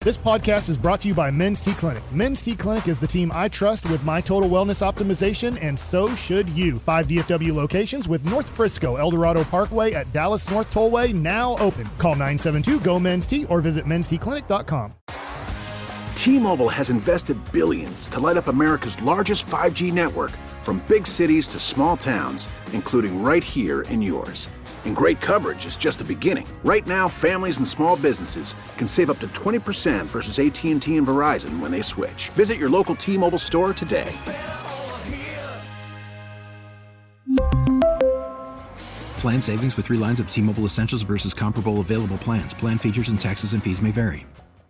This podcast is brought to you by Men's T Clinic. Men's T Clinic is the team I trust with my total wellness optimization, and so should you. 5 DFW locations with North Frisco, Eldorado Parkway at Dallas North Tollway now open. Call 972-GO-MEN'S-T or visit mensteclinic.com. T-Mobile has invested billions to light up America's largest 5G network, from big cities to small towns, including right here in yours. And great coverage is just the beginning. Right now, families and small businesses can save up to 20% versus AT&T and Verizon when they switch. Visit your local T-Mobile store today. Plan savings with 3 lines of T-Mobile Essentials versus comparable available plans. Plan features and taxes and fees may vary.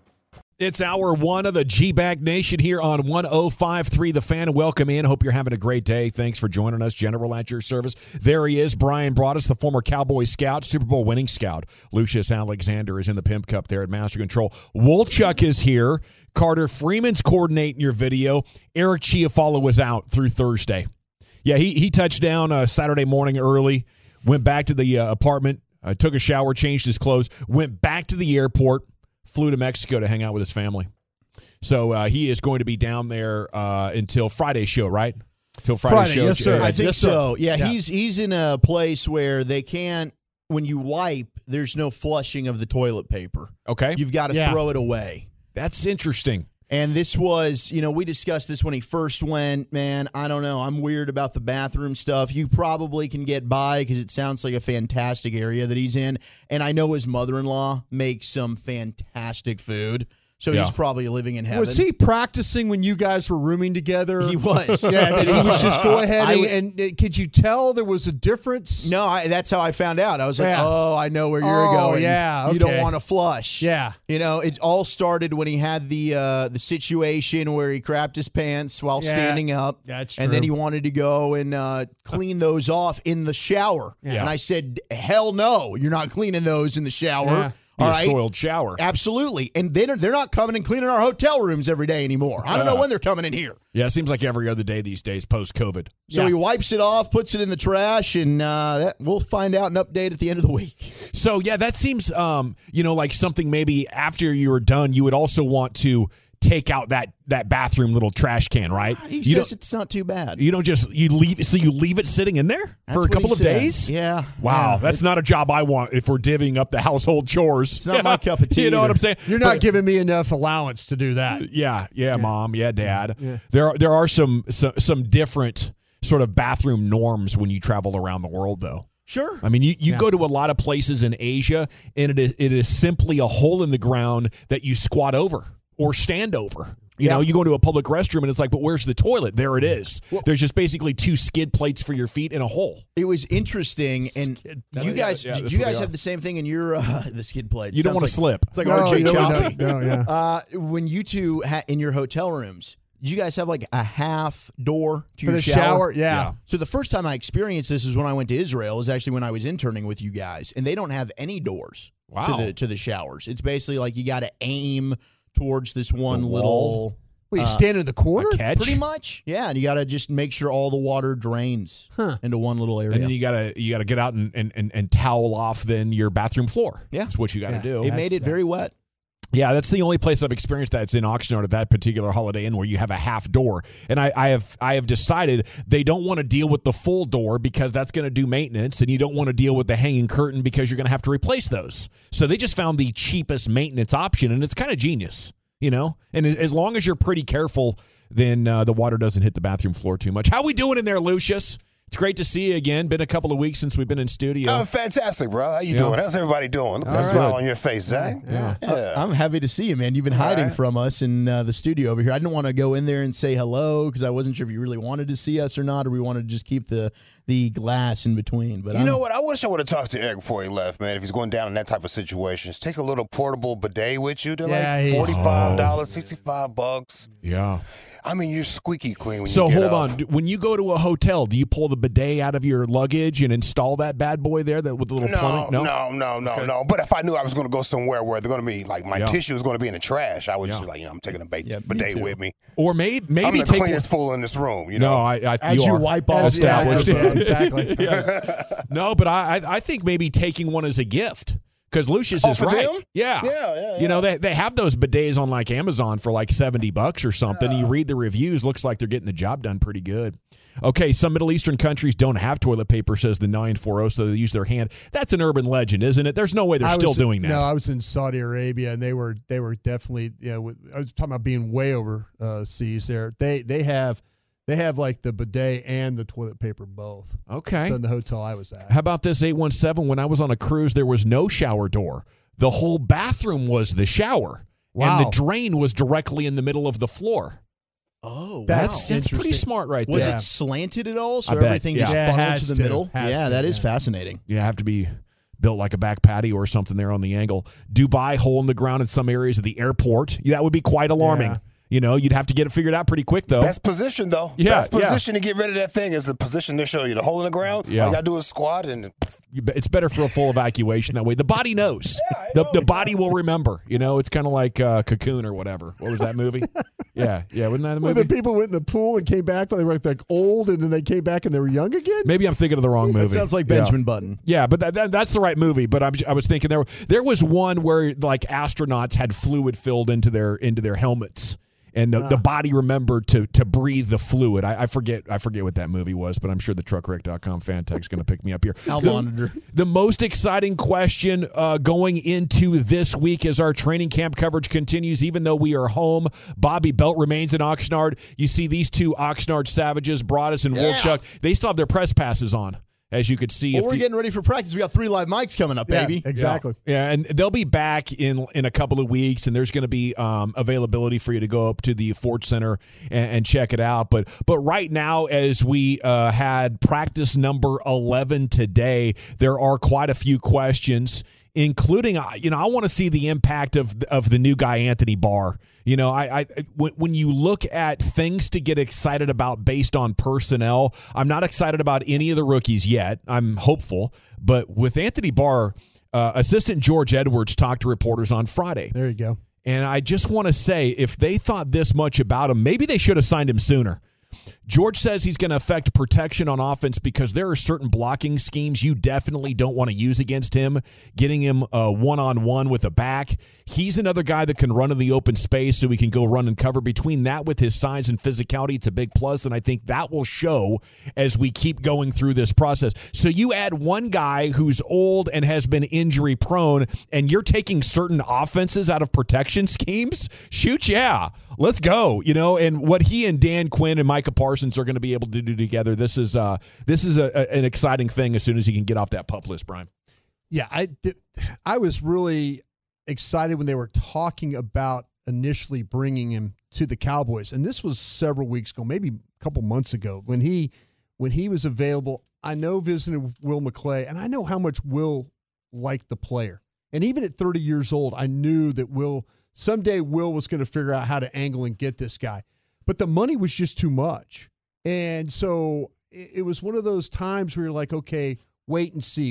It's hour one of the G-Bag Nation here on 105.3 The Fan. Welcome in. Hope you're having a great day. Thanks for joining us. General at your service. There he is, Brian Broaddus, the former Cowboy scout, Super Bowl winning scout. Lucius Alexander is in the Pimp Cup there at Master Control. Wolchuk is here. Carter Freeman's coordinating your video. Eric Chiafalo was out through Thursday. Yeah, he touched down Saturday morning early, went back to the apartment, took a shower, changed his clothes, went back to the airport, flew to Mexico to hang out with his family. So he is going to be down there until Friday's show, right? Until Friday's show. Yes, sir. I think so. Yeah, yeah, he's in a place where they can't, when you wipe, there's no flushing of the toilet paper. Okay. You've got to throw it away. That's interesting. And this was, we discussed this when he first went. Man, I don't know. I'm weird about the bathroom stuff. You probably can get by because it sounds like a fantastic area that he's in. And I know his mother-in-law makes some fantastic food. So he's probably living in heaven. Was he practicing when you guys were rooming together? He was. Yeah, did he just go ahead and could you tell there was a difference? No, that's how I found out. I was like, I know where you're going. Yeah, okay. You don't want to flush. Yeah. It all started when he had the situation where he crapped his pants while standing up. That's true. And then he wanted to go and clean those off in the shower. Yeah. And I said, hell no, you're not cleaning those in the shower. Yeah. All A right. soiled shower. Absolutely. And they're not coming and cleaning our hotel rooms every day anymore. I don't know when they're coming in here. Yeah, it seems like every other day these days post-COVID. So he wipes it off, puts it in the trash, and we'll find out and update at the end of the week. So, yeah, that seems, like something maybe after you were done, you would also want to take out that bathroom little trash can, right? He says it's not too bad. You don't just you leave it sitting in there for a couple of days? Yeah. Wow, Yeah. that's not a job I want if we're divvying up the household chores. It's not my cup of tea. You know what I'm saying? You're not giving me enough allowance to do that. Yeah, Mom, Dad. Yeah. There are some different sort of bathroom norms when you travel around the world, though. Sure. I mean, you go to a lot of places in Asia, and it is simply a hole in the ground that you squat over or stand over. You know, you go to a public restroom, and it's like, but where's the toilet? There it is. Well, there's just basically 2 skid plates for your feet in a hole. It was interesting, and you guys have the same thing in your the skid plates? You don't want to slip. It's like RJ Choppy. No, yeah. When you two in your hotel rooms, did you guys have like a half door to For your the shower? Yeah. Yeah. So the first time I experienced this was when I went to Israel. Is actually when I was interning with you guys, and they don't have any doors to the showers. It's basically like you got to aim towards this one little. Well, you stand in the corner? Catch? Pretty much, yeah. And you got to just make sure all the water drains into one little area. And then you gotta get out and towel off then your bathroom floor. Yeah, that's what you got to do. It made it very wet. Yeah, that's the only place I've experienced that. It's in Oxnard at that particular Holiday Inn where you have a half door. And I have decided they don't want to deal with the full door because that's going to do maintenance, and you don't want to deal with the hanging curtain because you're going to have to replace those. So they just found the cheapest maintenance option, and it's kind of genius, And as long as you're pretty careful, then the water doesn't hit the bathroom floor too much. How we doing in there, Lucius? It's great to see you again. Been a couple of weeks since we've been in studio. Oh, fantastic, bro. How you doing? How's everybody doing? Look at that smile on your face, Zach. Yeah. I'm happy to see you, man. You've been hiding from us in the studio over here. I didn't want to go in there and say hello because I wasn't sure if you really wanted to see us or not, or we wanted to just keep the glass in between. But you know what? I wish I would have talked to Eric before he left, man. If he's going down in that type of situation, just take a little portable bidet with you. They're like $45, $65. Yeah. I mean, you're squeaky clean when so you get hold up. on. When you go to a hotel, do you pull the bidet out of your luggage and install that bad boy there with the little plumbing? No. But if I knew I was going to go somewhere where they're going to be like my tissue is going to be in the trash, I would just be like, I'm taking a bidet with me. Or maybe I'm the take cleanest fool in this room. No, as you wipe off, established. Exactly. No, but I think maybe taking one as a gift. Because Lucius is right. Them? Yeah. You know, they have those bidets on like Amazon for like $70 or something. And you read the reviews, looks like they're getting the job done pretty good. Okay, some Middle Eastern countries don't have toilet paper, says the 940, so they use their hand. That's an urban legend, isn't it? There's no way they're still doing that. No, I was in Saudi Arabia, and they were definitely, I was talking about being way overseas there. They have like the bidet and the toilet paper both. Okay. So in the hotel I was at. How about this 817? When I was on a cruise, there was no shower door. The whole bathroom was the shower. Wow. And the drain was directly in the middle of the floor. Oh, that's pretty smart right there. Was it slanted at all? So everything just funneled to the middle? That is fascinating. Yeah, have to be built like a back patio or something there on the angle. Dubai, hole in the ground in some areas of the airport. That would be quite alarming. Yeah. You know, you'd have to get it figured out pretty quick, though. Best position, though. Yeah, Best position to get rid of that thing is the position they show you. The hole in the ground. Yeah. All you got to do is squat. And it's better for a full evacuation that way. The body knows. The body will remember. You know, it's kind of like Cocoon or whatever. What was that movie? Yeah. Wasn't that the movie? Where the people went in the pool and came back, but they were like old, and then they came back and they were young again? Maybe I'm thinking of the wrong movie. That sounds like Benjamin Button. Yeah, but that's the right movie. But I was thinking there was one where like astronauts had fluid filled into their helmets. And the body remembered to breathe the fluid. I forget what that movie was, but I'm sure the TruckWreck.com fan tech's going to pick me up here. The most exciting question going into this week as our training camp coverage continues, even though we are home, Bobby Belt remains in Oxnard. You see these two Oxnard Savages, Broadus and Wolchuk, they still have their press passes on. As you could see. Well, we're getting ready for practice. We got 3 live mics coming up, baby. Exactly. Yeah, and they'll be back in a couple of weeks, and there's going to be availability for you to go up to the Ford Center and check it out. But right now, as we had practice number 11 today, there are quite a few questions, including, I want to see the impact of the new guy, Anthony Barr. When you look at things to get excited about based on personnel, I'm not excited about any of the rookies yet. I'm hopeful. But with Anthony Barr, Assistant George Edwards talked to reporters on Friday. There you go. And I just want to say, if they thought this much about him, maybe they should have signed him sooner. George says he's going to affect protection on offense because there are certain blocking schemes you definitely don't want to use against him, getting him one-on-one with a back. He's another guy that can run in the open space so he can go run and cover. Between that with his size and physicality, it's a big plus, and I think that will show as we keep going through this process. So you add one guy who's old and has been injury-prone, and you're taking certain offenses out of protection schemes? Shoot, yeah. Let's go. And what he and Dan Quinn and Micah Parsons are going to be able to do together, this is an exciting thing as soon as he can get off that PUP list, Brian. Yeah, I was really excited when they were talking about initially bringing him to the Cowboys, and this was several weeks ago, maybe a couple months ago, when he was available. I know visiting Will McClay, and I know how much Will liked the player. And even at 30 years old, I knew that someday Will was going to figure out how to angle and get this guy. But the money was just too much. And so it was one of those times where you're like, okay, wait and see.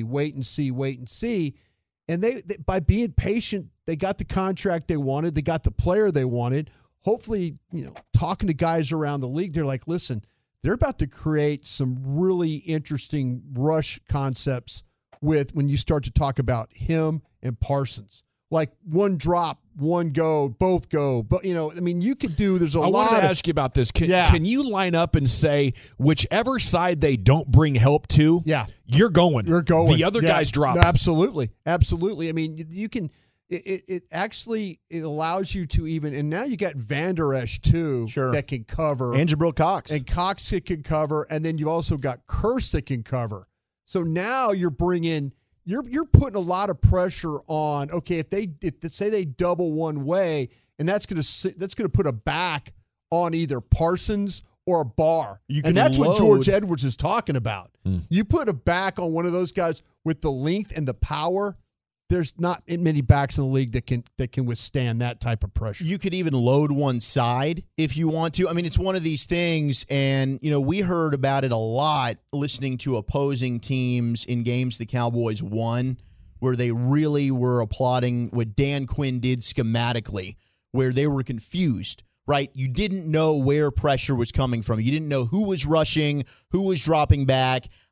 And they by being patient, they got the contract they wanted. They got the player they wanted. Hopefully, talking to guys around the league, they're like, listen, they're about to create some really interesting rush concepts when you start to talk about him and Parsons. Like one drop, one go, both go. But, you could do, there's a lot. I wanted to ask you about this. Can you line up and say, whichever side they don't bring help to, you're going. The other guy's dropping. Absolutely. I mean, you can, it actually, it allows you to even, and now you got Van Der Esch too, that can cover. And Jabril Cox. And Cox can cover. And then you also got Kearse that can cover. So now you're bringing, you're putting a lot of pressure on. Okay, if they say they double one way, and that's going to put a back on either Parsons or Barr, and that's what George Edwards is talking about. You put a back on one of those guys with the length and the power. There's not many backs in the league that can withstand that type of pressure. You could even load one side if you want to. I mean, it's one of these things, and we heard about it a lot listening to opposing teams in games the Cowboys won, where they really were applauding what Dan Quinn did schematically, where they were confused. Right? You didn't know where pressure was coming from. You didn't know who was rushing, who was dropping back.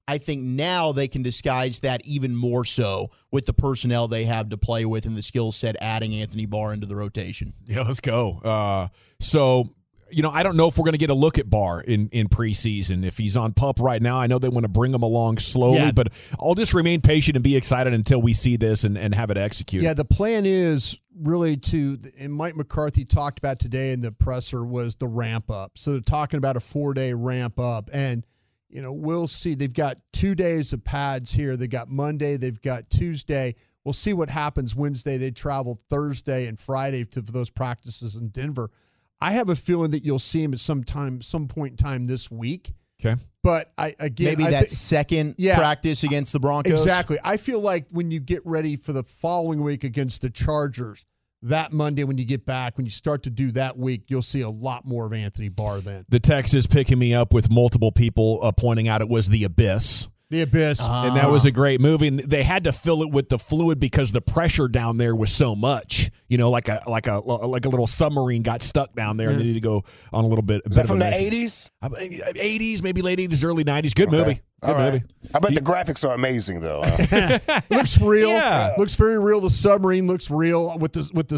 I think now they can disguise that even more so with the personnel they have to play with and the skill set, adding Anthony Barr into the rotation. Yeah, let's go. So, I don't know if we're going to get a look at Barr in preseason. If he's on PUP right now, I know they want to bring him along slowly, but I'll just remain patient and be excited until we see this and have it executed. Yeah, the plan is really and Mike McCarthy talked about today in the presser, was the ramp up. So they're talking about a 4-day ramp up. And, we'll see. They've got 2 days of pads here. They've got Monday. They've got Tuesday. We'll see what happens Wednesday. They travel Thursday and Friday to those practices in Denver. I have a feeling that you'll see him at some point in time this week. Okay. But maybe second practice against the Broncos. Exactly. I feel like when you get ready for the following week against the Chargers, that Monday when you get back, when you start to do that week, you'll see a lot more of Anthony Barr then. The text is picking me up with multiple people pointing out it was The Abyss. The Abyss. And that was a great movie. And they had to fill it with the fluid because the pressure down there was so much. Like a little submarine got stuck down there, and they need to go on a little bit. Is that from the 80s? 80s, maybe late 80s, early 90s. Good movie. Good movie. I bet the graphics are amazing, though. Looks real. Yeah. Looks very real. The submarine looks real with the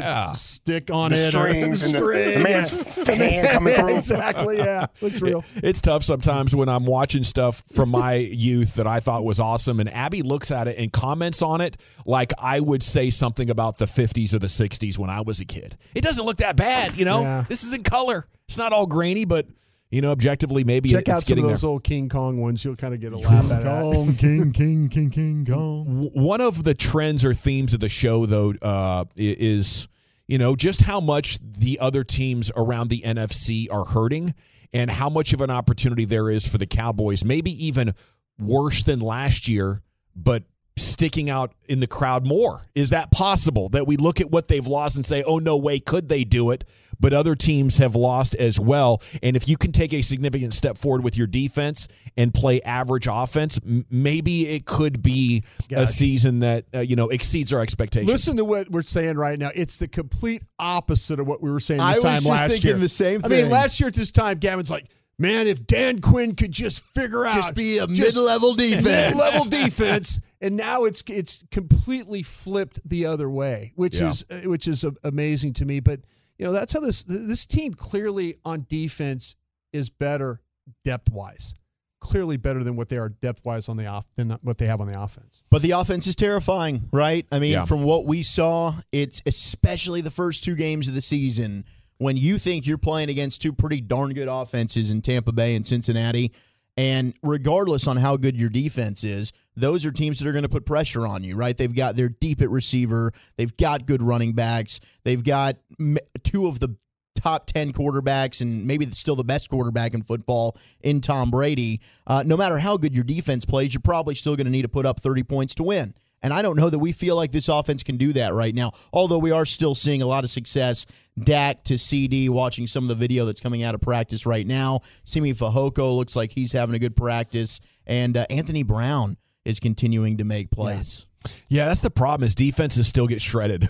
stick on the it. Strings and the man's fan coming through. Exactly, yeah. Looks real. It's tough sometimes when I'm watching stuff from my youth that I thought was awesome, and Abby looks at it and comments on it like I would say something about the 50s or the 60s when I was a kid. It doesn't look that bad, Yeah. This is in color. It's not all grainy, but objectively, maybe check out it's some of getting those there. old King Kong ones. You'll kind of get a laugh at that. King Kong. One of the trends or themes of the show, though, is just how much the other teams around the NFC are hurting, and how much of an opportunity there is for the Cowboys, maybe even worse than last year, but sticking out in the crowd more. Is that possible, that we look at what they've lost and say, oh, no way could they do it? But other teams have lost as well. And if you can take a significant step forward with your defense and play average offense, maybe it could be a season that exceeds our expectations. Listen to what we're saying right now. It's the complete opposite of what we were saying this time last year. I was just thinking the same thing. I mean, last year at this time, Gavin's like, man, if Dan Quinn could just figure out. Just be a mid-level defense. Mid-level defense. And now it's completely flipped the other way, which is amazing to me. But, that's how this team clearly on defense is better depth-wise. Clearly better than what they are depth-wise than what they have on the offense. But the offense is terrifying, right? I mean, from what we saw, it's especially the first 2 games of the season when you think you're playing against 2 pretty darn good offenses in Tampa Bay and Cincinnati, and regardless on how good your defense is, those are teams that are going to put pressure on you, right? They're deep at receiver. They've got good running backs. They've got 2 of the top 10 quarterbacks and maybe still the best quarterback in football in Tom Brady. No matter how good your defense plays, you're probably still going to need to put up 30 points to win. And I don't know that we feel like this offense can do that right now, although we are still seeing a lot of success. Dak to CD, watching some of the video that's coming out of practice right now. Simi Fehoko looks like he's having a good practice. And Anthony Brown is continuing to make plays. Yeah, that's the problem, is defenses still get shredded.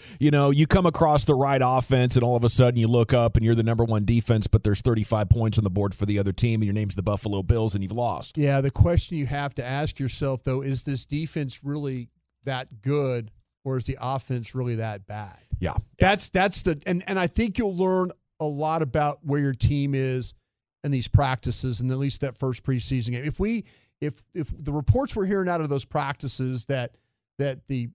You come across the right offense and all of a sudden you look up and you're the number 1 defense, but there's 35 points on the board for the other team and your name's the Buffalo Bills and you've lost. Yeah, the question you have to ask yourself, though, is this defense really that good or is the offense really that bad? Yeah. That's and I think you'll learn a lot about where your team is in these practices and at least that first preseason game. If the reports we're hearing out of those practices that the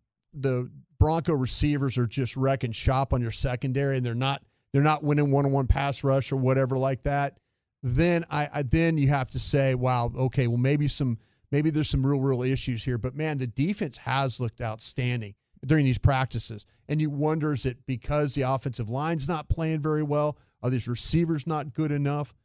Bronco receivers are just wrecking shop on your secondary and they're not winning one-on-one pass rush or whatever like that, then then you have to say, wow, okay, well maybe there's some real issues here. But man, the defense has looked outstanding during these practices. And you wonder, is it because the offensive line's not playing very well? Are these receivers not good enough?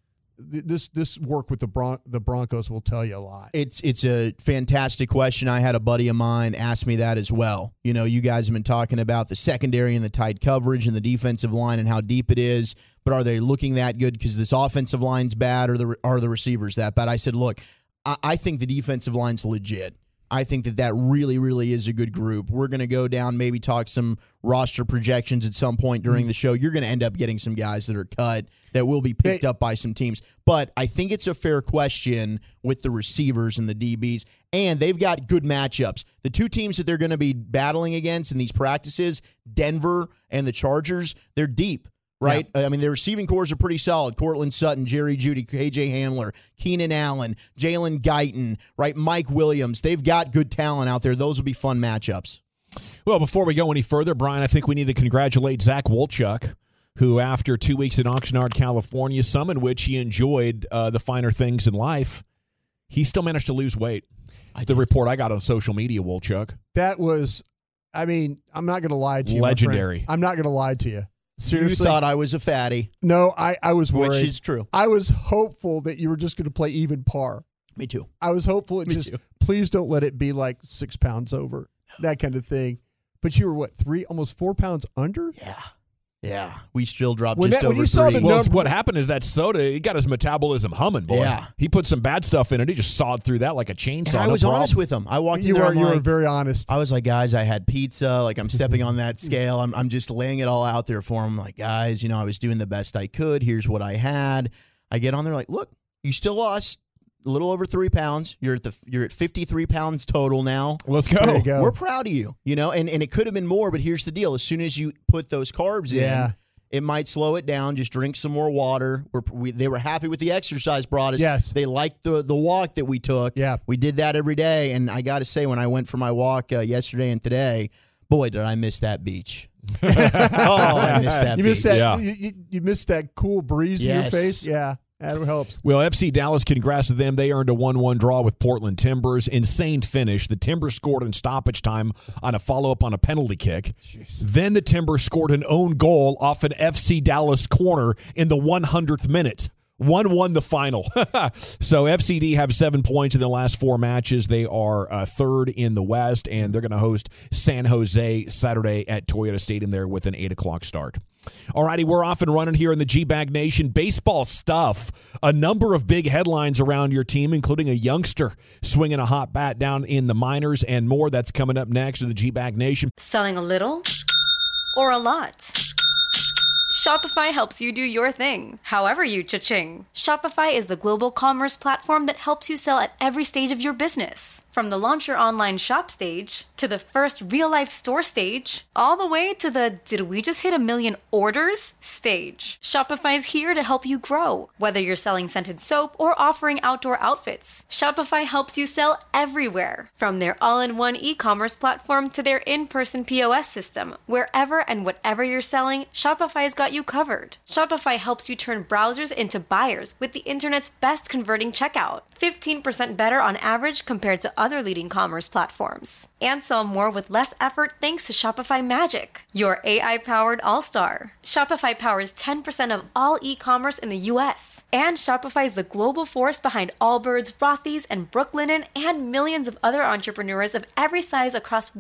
This work with the Broncos will tell you a lot. It's a fantastic question. I had a buddy of mine ask me that as well. You guys have been talking about the secondary and the tight coverage and the defensive line and how deep it is, but are they looking that good because this offensive line's bad, or are the receivers that bad? I said, look, I think the defensive line's legit. I think that really, really is a good group. We're going to go down, maybe talk some roster projections at some point during the show. You're going to end up getting some guys that are cut that will be picked up by some teams. But I think it's a fair question with the receivers and the DBs, and they've got good matchups. The two teams that they're going to be battling against in these practices, Denver and the Chargers, they're deep. Right? Yeah. I mean, the receiving cores are pretty solid. Cortland Sutton, Jerry Jeudy, KJ Hamler, Keenan Allen, Jalen Guyton, right? Mike Williams. They've got good talent out there. Those will be fun matchups. Well, before we go any further, Brian, I think we need to congratulate Zach Wolchuk, who after 2 weeks in Oxnard, California, some in which he enjoyed the finer things in life, he still managed to lose weight. The report I got on social media, Wolchuk. That was, I mean, I'm not going to lie to you. Legendary. I'm not going to lie to you. Seriously? You thought I was a fatty. No, I was worried. Which is true. I was hopeful that you were just going to play even par. Me too. I was hopeful please don't let it be like 6 pounds over, that kind of thing. But you were what, almost 4 pounds under? Yeah. We still dropped over 3. Well, what happened is that soda, he got his metabolism humming, boy. Yeah. He put some bad stuff in it. He just sawed through that like a chainsaw. And I was honest with him. I walked in there. You were very honest. I was like, guys, I had pizza. Like, I'm stepping on that scale. I'm just laying it all out there for him. Like, guys, I was doing the best I could. Here's what I had. I get on there like, look, you still lost a little over 3 pounds. You're at 53 pounds total now. Let's go. There you go. We're proud of you. And it could have been more, but here's the deal. As soon as you put those carbs in, it might slow it down. Just drink some more water. They were happy with the exercise brought us. Yes. They liked the walk that we took. Yeah. We did that every day. And I got to say, when I went for my walk yesterday and today, boy, did I miss that beach. I missed that beach. You missed that cool breeze in your face? Yeah. That helps. Well, FC Dallas, congrats to them. They earned a 1-1 draw with Portland Timbers. Insane finish. The Timbers scored in stoppage time on a follow-up on a penalty kick. Jeez. Then the Timbers scored an own goal off an FC Dallas corner in the 100th minute. 1-1 the final. So FCD have 7 points in the last 4 matches. They are third in the West, and they're going to host San Jose Saturday at Toyota Stadium there with an 8 o'clock start. All righty, we're off and running here in the G-Bag Nation. Baseball stuff. A number of big headlines around your team, including a youngster swinging a hot bat down in the minors and more. That's coming up next in the G-Bag Nation. Selling a little or a lot? Shopify helps you do your thing, however you cha-ching. Shopify is the global commerce platform that helps you sell at every stage of your business. From the launch your online shop stage, to the first real-life store stage, all the way to the did we just hit 1 million orders stage. Shopify's here to help you grow. Whether you're selling scented soap or offering outdoor outfits, Shopify helps you sell everywhere. From their all-in-one e-commerce platform to their in-person POS system. Wherever and whatever you're selling, Shopify's got you covered. Shopify helps you turn browsers into buyers with the internet's best converting checkout. 15% better on average compared to other leading commerce platforms. And sell more with less effort thanks to Shopify Magic, your AI-powered all-star. Shopify powers 10% of all e-commerce in the U.S. And Shopify is the global force behind Allbirds, Rothy's, and Brooklinen, and millions of other entrepreneurs of every size across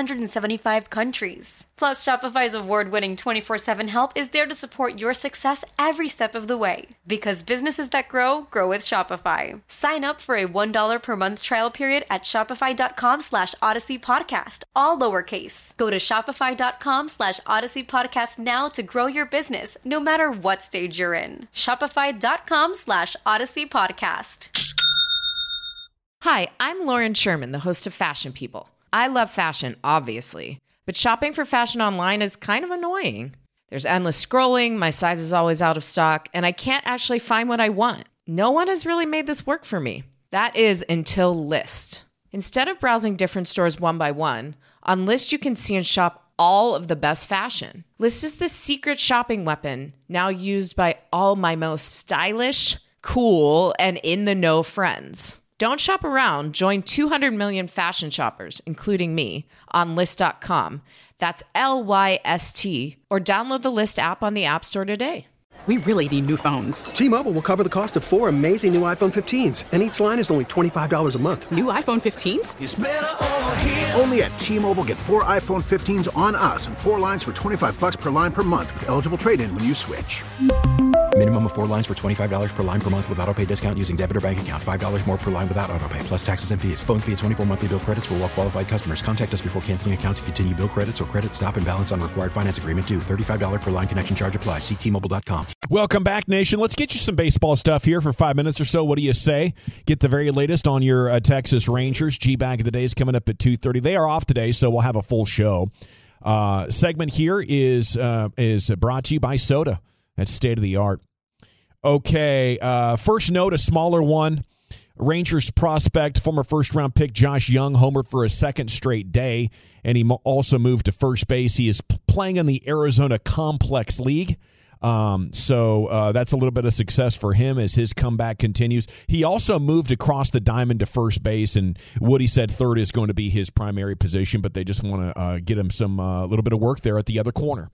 175 countries. Plus, Shopify's award-winning 24/7 help is there to support your success every step of the way. Because businesses that grow, grow with Shopify. Sign up for a $1 per month trial period at shopify.com/Odyssey Podcast, all lowercase. Go to shopify.com/Odyssey Podcast now to grow your business, no matter what stage you're in. Shopify.com/Odyssey Podcast. Hi, I'm Lauren Sherman, the host of Fashion People. I love fashion, obviously, but shopping for fashion online is kind of annoying. There's endless scrolling, my size is always out of stock, and I can't actually find what I want. No one has really made this work for me. That is until Lyst. Instead of browsing different stores one by one, on Lyst you can see and shop all of the best fashion. Lyst is the secret shopping weapon now used by all my most stylish, cool, and in-the-know friends. Don't shop around. Join 200 million fashion shoppers, including me, on Lyst.com. That's LYST, or download the Lyst app on the App Store today. We really need new phones. T-Mobile will cover the cost of 4 amazing new iPhone 15s, and each line is only $25 a month. New iPhone 15s? It's better over here. Only at T-Mobile, get 4 iPhone 15s on us and 4 lines for $25 per line per month with eligible trade-in when you switch. Minimum of 4 lines for $25 per line per month with autopay discount using debit or bank account. $5 more per line without autopay, plus taxes and fees. Phone fee at 24 monthly bill credits for well-qualified customers. Contact us before canceling account to continue bill credits or credit stop and balance on required finance agreement due. $35 per line connection charge applies. See T-Mobile.com. Welcome back, Nation. Let's get you some baseball stuff here for 5 minutes or so. What do you say? Get the very latest on your Texas Rangers. G-Bag of the Day is coming up at 2:30. They are off today, so we'll have a full show. Segment here is brought to you by Soda. That's state-of-the-art. Okay, first note, a smaller one. Rangers prospect, former first-round pick Josh Young, homered for a second straight day, and he also moved to first base. He is playing in the Arizona Complex League, so that's a little bit of success for him as his comeback continues. He also moved across the diamond to first base, and Woody said third is going to be his primary position, but they just want to get him some little bit of work there at the other corner.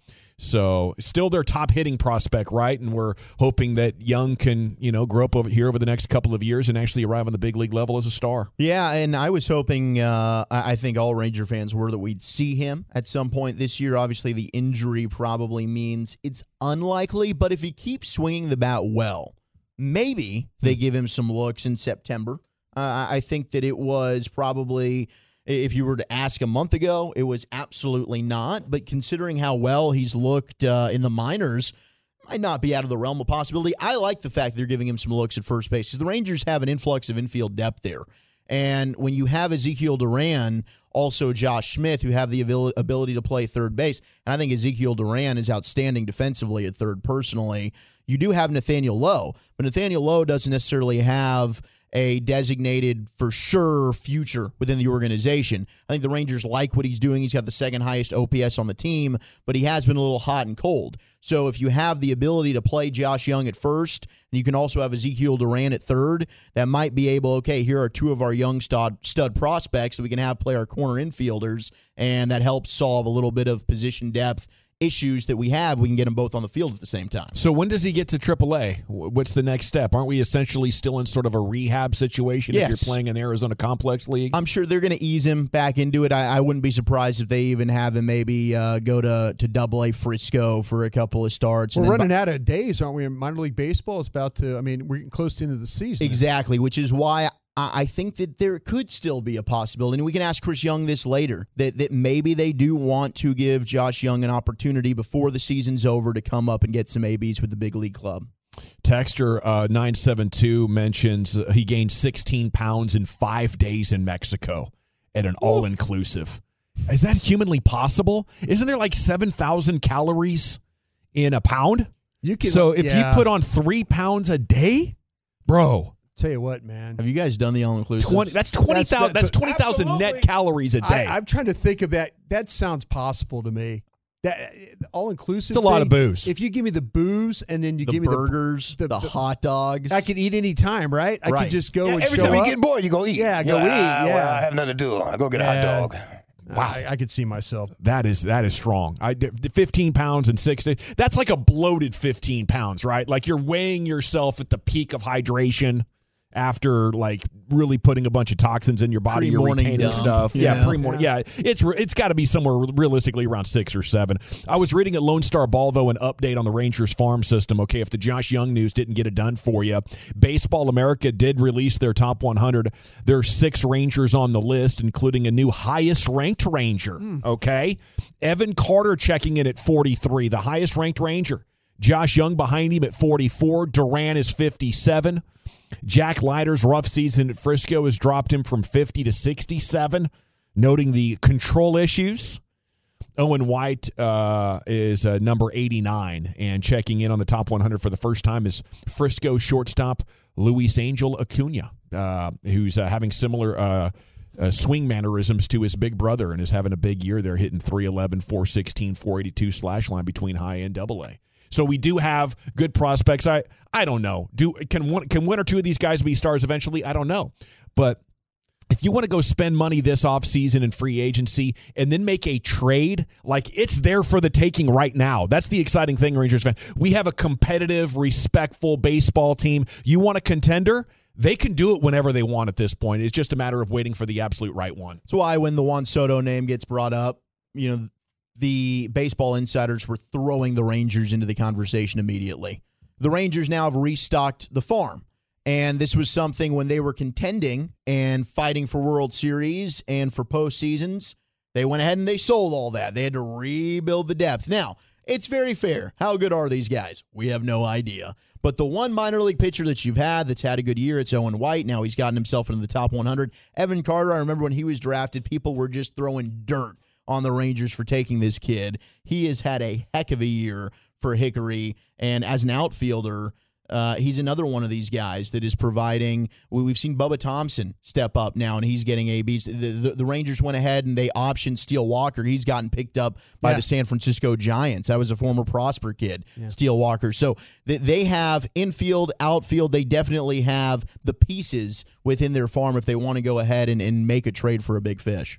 So still their top hitting prospect, right? And we're hoping that Young can, grow up over here over the next couple of years and actually arrive on the big league level as a star. Yeah, and I was hoping, I think all Ranger fans were, that we'd see him at some point this year. Obviously, the injury probably means it's unlikely, but if he keeps swinging the bat well, maybe they give him some looks in September. I think that it was probably... If you were to ask a month ago, it was absolutely not. But considering how well he's looked in the minors, might not be out of the realm of possibility. I like the fact they're giving him some looks at first base, because the Rangers have an influx of infield depth there. And when you have Ezekiel Duran, also Josh Smith, who have the ability to play third base, and I think Ezekiel Duran is outstanding defensively at third personally, you do have Nathaniel Lowe. But Nathaniel Lowe doesn't necessarily have a designated for sure future within the organization. I think the Rangers like what he's doing. He's got the second highest OPS on the team, but he has been a little hot and cold. So if you have the ability to play Josh Young at first, and you can also have Ezekiel Duran at third, that might be able, okay, here are two of our young stud prospects that we can have play our corner infielders, and that helps solve a little bit of position depth issues that we have. We can get them both on the field at the same time. So when does he get to AAA? What's the next step? Aren't we essentially still in sort of a rehab situation if you're playing in Arizona Complex League? I'm sure they're going to ease him back into it. I wouldn't be surprised if they even have him maybe go to AA Frisco for a couple of starts. We're running out of days, aren't we, in minor league baseball? It's about to, we're getting close to the end of the season. Exactly, which is why I think that there could still be a possibility, and we can ask Chris Young this later, that maybe they do want to give Josh Young an opportunity before the season's over to come up and get some ABs with the big league club. Texter 972 mentions he gained 16 pounds in 5 days in Mexico at an all-inclusive. Is that humanly possible? Isn't there like 7,000 calories in a pound? You put on 3 pounds a day, bro. Tell you what, man. Have you guys done the all-inclusive? That's 20,000 that's 20,000 net calories a day. I'm trying to think of that. That sounds possible to me. That all-inclusive. It's a lot of booze. If you give me the booze and then you give me burgers, the hot dogs, I could eat any time, right? I could just go and every show time up. you get bored, you go eat. Yeah, go eat. Yeah, well, I have nothing to do. I go get a hot dog. Wow, I could see myself. That is strong. 15 pounds in 6 days. That's like a bloated 15 pounds, right? Like you're weighing yourself at the peak of hydration after like really putting a bunch of toxins in your body, you're retaining stuff. Pre-morning. Yeah, it's got to be somewhere realistically around 6 or 7. I was reading at Lone Star Ball, though, an update on the Rangers farm system. Okay, if the Josh Young news didn't get it done for you, Baseball America did release their top 100. There are 6 Rangers on the list, including a new highest-ranked Ranger. Okay, Evan Carter checking in at 43, the highest-ranked Ranger. Josh Young behind him at 44. Duran is 57. Jack Leiter's rough season at Frisco has dropped him from 50 to 67, noting the control issues. Owen White is number 89, and checking in on the top 100 for the first time is Frisco shortstop Luis Angel Acuna, who's having similar swing mannerisms to his big brother and is having a big year there, hitting 311, 416, 482 slash line between high and AA. So we do have good prospects. I don't know. Can one or two of these guys be stars eventually? I don't know. But if you want to go spend money this offseason in free agency and then make a trade, like it's there for the taking right now. That's the exciting thing, Rangers fan. We have a competitive, respectful baseball team. You want a contender? They can do it whenever they want at this point. It's just a matter of waiting for the absolute right one. That's why when the Juan Soto name gets brought up, the baseball insiders were throwing the Rangers into the conversation immediately. the Rangers now have restocked the farm. And this was something when they were contending and fighting for World Series and for postseasons, they went ahead and they sold all that. They had to rebuild the depth. Now, it's very fair. How good are these guys? We have no idea. But the one minor league pitcher that you've had that's had a good year, it's Owen White. Now he's gotten himself into the top 100. Evan Carter, I remember when he was drafted, people were just throwing dirt on the Rangers for taking this kid. He has had a heck of a year for Hickory. And as an outfielder, he's another one of these guys that is providing. We've seen Bubba Thompson step up now, and he's getting ABs. The Rangers went ahead and they optioned Steele Walker. He's gotten picked up by the San Francisco Giants. That was a former Prosper kid, Steele Walker. So they have infield, outfield. They definitely have the pieces within their farm if they want to go ahead and make a trade for a big fish.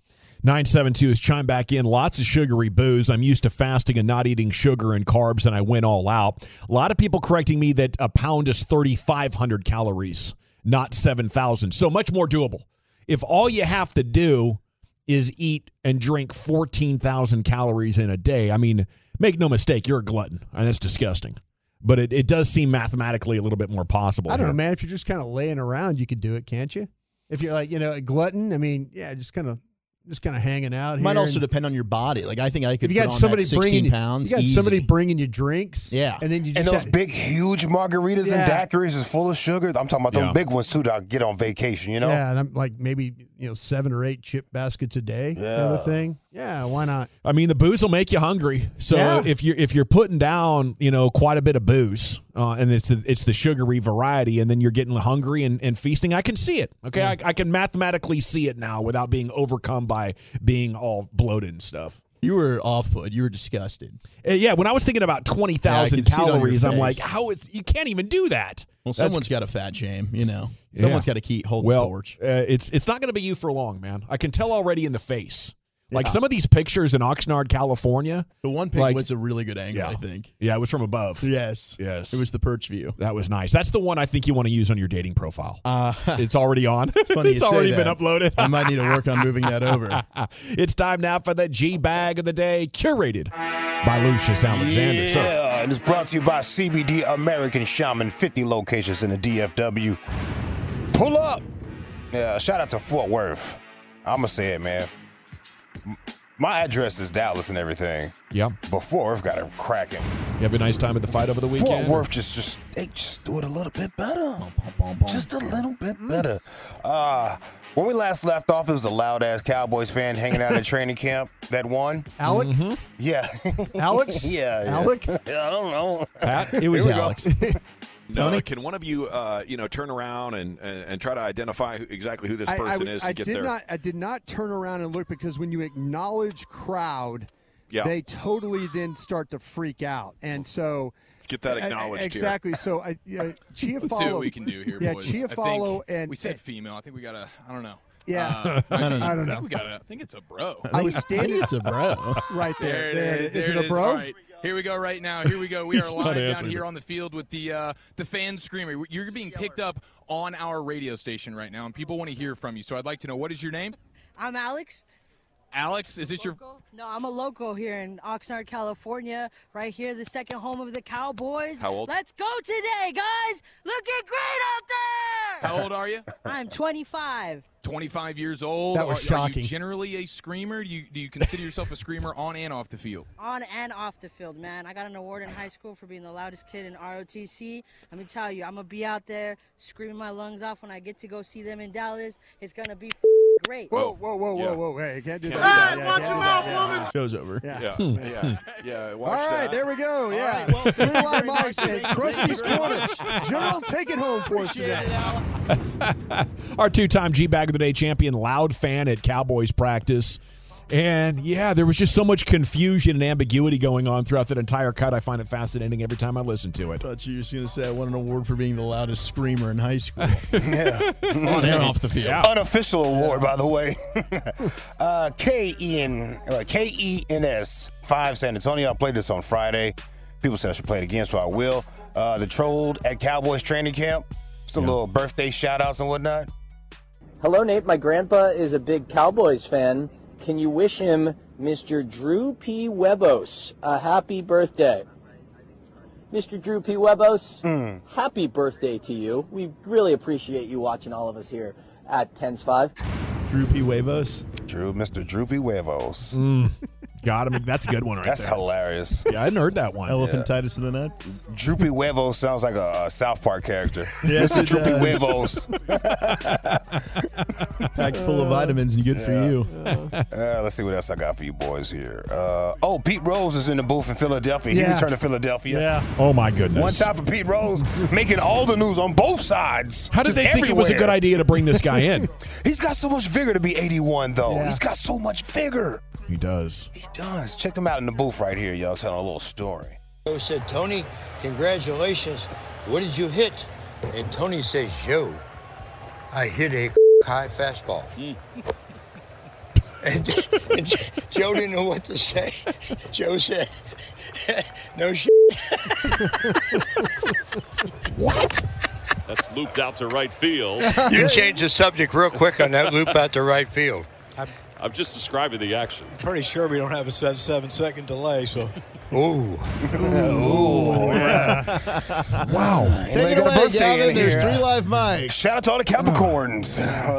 972 is chime back in. Lots of sugary booze. I'm used to fasting and not eating sugar and carbs, and I went all out. A lot of people correcting me that a pound is 3,500 calories, not 7,000. So much more doable. If all you have to do is eat and drink 14,000 calories in a day, I mean, make no mistake, you're a glutton, and that's disgusting. But it does seem mathematically a little bit more possible. I don't know, man. If you're just kind of laying around, you could do it, can't you? If you're like, a glutton, I mean, just kind of hanging out. It might also depend on your body. Like I think I could. If you got put on somebody that 16 pounds, you got easy. somebody bringing you drinks, and then you just those big, huge margaritas and daiquiris is full of sugar. I'm talking about those big ones too that I get on vacation. Yeah, and I'm like maybe 7 or 8 chip baskets a day, kind of a thing. Yeah, why not? I mean, the booze will make you hungry. So if you're putting down quite a bit of booze, and it's the sugary variety, and then you're getting hungry and feasting, I can see it. Okay, I can mathematically see it now without being overcome by being all bloated and stuff. You were off-put. You were disgusted. Yeah, when I was thinking about 20,000 calories, I'm like, you can't even do that. Well, someone's got a fat shame, Someone's got to hold the torch. It's not going to be you for long, man. I can tell already in the face. Like some of these pictures in Oxnard, California. The one pic was a really good angle, I think. Yeah, it was from above. Yes. It was the perch view. That was nice. That's the one I think you want to use on your dating profile. It's already on. It's funny it's already been uploaded. I might need to work on moving that over. It's time now for the G-Bag of the Day, curated by Lucius Alexander. Yeah, and it's brought to you by CBD American Shaman, 50 locations in the DFW. Pull up. Yeah, shout out to Fort Worth. I'm going to say it, man. My address is Dallas and everything. Yeah. But Fort Worth got it cracking. You have a nice time at the fight over the weekend? Fort Worth they just do it a little bit better. Just a little bit better. When we last left off, it was a loud-ass Cowboys fan hanging out at training camp that won. Alec? Mm-hmm. Yeah. Alex? Yeah. Alec? I don't know. Pat? It was Alex. No, can one of you, turn around and try to identify exactly who this person is and get there? I did not turn around and look because when you acknowledge crowd, they totally then start to freak out. And so let's get that acknowledged exactly. here. So Chiafalo. Let's see what we can do here, boys. Chiafalo and we said female. I think we got to. I don't know. Yeah, I don't know. I think it's a bro. I was standing. I think it's a bro. Right there. There it is. Is it a bro? All right. Here we go right now. Here we go. We are live down here on the field with the fan screamer. You're being picked up on our radio station right now, and people want to hear from you. So I'd like to know, what is your name? I'm Alex. Alex, is this your... No, I'm a local here in Oxnard, California. Right here, the second home of the Cowboys. How old? Let's go today, guys. Looking great out there. How old are you? I'm 25. 25 years old. That was shocking. Are you generally a screamer? Do you consider yourself a screamer on and off the field? On and off the field, man. I got an award in high school for being the loudest kid in ROTC. Let me tell you, I'm going to be out there screaming my lungs off when I get to go see them in Dallas. It's going to be great. Whoa. Hey, you can't do that. Hey, watch your mouth, woman. Show's over. Yeah. Watch all right, that. there we go. Yeah. All right, well, Blue Line Mike said, Krusty's Corners. General, take it home for us today. Our two-time G-Bag of the Day champion, loud fan at Cowboys practice. And, there was just so much confusion and ambiguity going on throughout that entire cut. I find it fascinating every time I listen to it. I thought you were just going to say I won an award for being the loudest screamer in high school. Yeah. On and off the field. Yeah. Unofficial award, by the way. KENS 5 San Antonio. I played this on Friday. People said I should play it again, so I will. The Trolled at Cowboys training camp. Just a little birthday shout-outs and whatnot. Hello, Nate. My grandpa is a big Cowboys fan. Can you wish him, Mr. Drew P. Webos, a happy birthday? Mr. Drew P. Webos, happy birthday to you. We really appreciate you watching all of us here at Ken's 5. Drew P. Huevos. Mr. Droopy Huevos. Got him. That's a good one right That's there. That's hilarious. Yeah, I hadn't heard that one. Elephantitis in the nuts. Droopy Huevos sounds like a South Park character. Yes, Mr. it Droopy does. Huevos. Packed full of vitamins and good for you. Let's see what else I got for you boys here. Pete Rose is in the booth in Philadelphia. Yeah. He returned to Philadelphia. Yeah. Oh, my goodness. One time for Pete Rose, making all the news on both sides. How did just they think it was a good everywhere. idea to bring this guy in? He's got so much vigor to be 81, though. Yeah. He's got so much vigor. He does. He does. Check him out in the booth right here, y'all, telling a little story. Joe said, Tony, congratulations. What did you hit? And Tony says, Joe, I hit a high fastball. And Joe didn't know what to say. Joe said, no shit. What? That's looped out to right field. You changed the subject real quick on that loop out to right field. I'm just describing the action. Pretty sure we don't have a 7-second delay, so. Ooh. Yeah. Wow. Take it away, Gavin. There's 3 live mics. Shout out to all the Capricorns.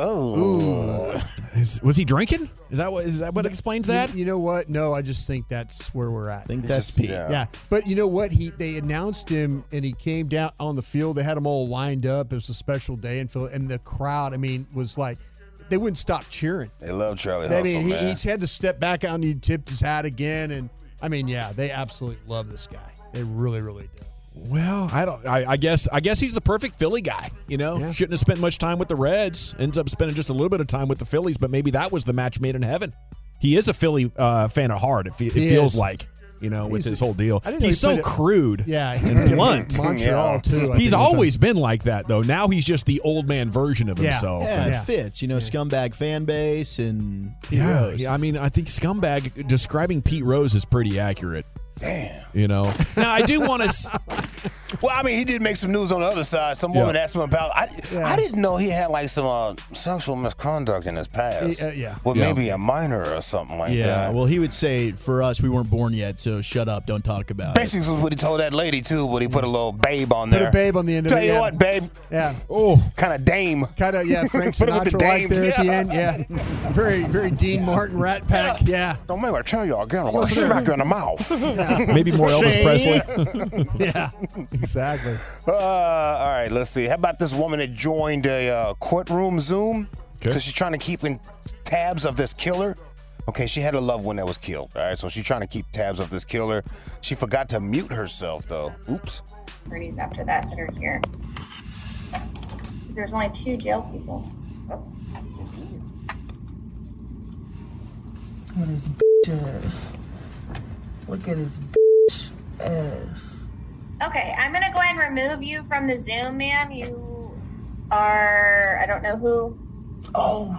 Was he drinking? Is that what explains that? You know what? No, I just think that's where we're at. I think that's Pete. Yeah. But you know what? They announced him, and he came down on the field. They had him all lined up. It was a special day in Philly, and the crowd, was like, they wouldn't stop cheering. They love Charlie Hustle, man. He's had to step back out and he tipped his hat again. And, they absolutely love this guy. They really, really do. Well, I guess he's the perfect Philly guy. Shouldn't have spent much time with the Reds. Ends up spending just a little bit of time with the Phillies, but maybe that was the match made in heaven. He is a Philly fan at heart. It feels like. With his whole deal. He's so crude and blunt. Montreal, too. He's always been like that, though. Now he's just the old man version of himself. Yeah, it fits. Scumbag fan base and Pete Rose. I think scumbag, describing Pete Rose is pretty accurate. Damn. Now, I do want to... Well, he did make some news on the other side. Some woman asked him about... I didn't know he had, some sexual misconduct in his past. Maybe a minor or something like that. Yeah, well, he would say, for us, we weren't born yet, so shut up, don't talk about it. Basically, what he told that lady, too, but he put a little babe on there. Put a babe on the end of it. Tell you what, babe. Yeah. Oh. Kind of dame. Frank Sinatra like there at the end. Yeah. Very, very Dean Martin, Rat Pack. Yeah. Don't make me tell you again. I'm going to smack you in the mouth. Maybe more Elvis Presley. Yeah, exactly. All right, let's see. How about this woman that joined a courtroom Zoom because she's trying to keep in tabs of this killer? Okay, she had a loved one that was killed. All right, so she's trying to keep tabs of this killer. She forgot to mute herself, though. Oops. Parties after that are here. There's only 2 jail people. Look at his bitch ass. Look at his bitch ass. Okay, I'm gonna go ahead and remove you from the Zoom, ma'am. You are, I don't know who. Oh.